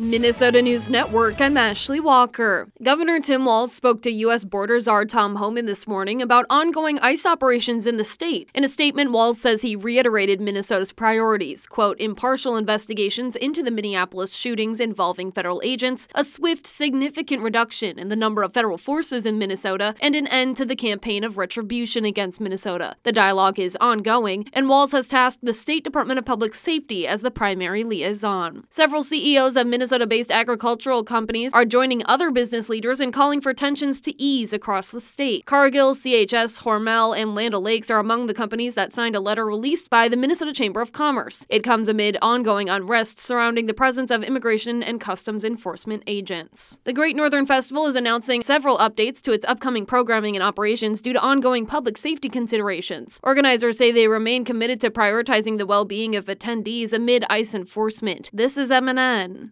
Minnesota News Network, I'm Ashley Walker. Governor Tim Walz spoke to U.S. Border Czar Tom Homan this morning about ongoing ICE operations in the state. In a statement, Walz says he reiterated Minnesota's priorities, quote, impartial investigations into the Minneapolis shootings involving federal agents, a swift, significant reduction in the number of federal forces in Minnesota, and an end to the campaign of retribution against Minnesota. The dialogue is ongoing, and Walz has tasked the State Department of Public Safety as the primary liaison. Several CEOs of Minnesota-based agricultural companies are joining other business leaders in calling for tensions to ease across the state. Cargill, CHS, Hormel, and Land O'Lakes are among the companies that signed a letter released by the Minnesota Chamber of Commerce. It comes amid ongoing unrest surrounding the presence of immigration and customs enforcement agents. The Great Northern Festival is announcing several updates to its upcoming programming and operations due to ongoing public safety considerations. Organizers say they remain committed to prioritizing the well-being of attendees amid ICE enforcement. This is MNN.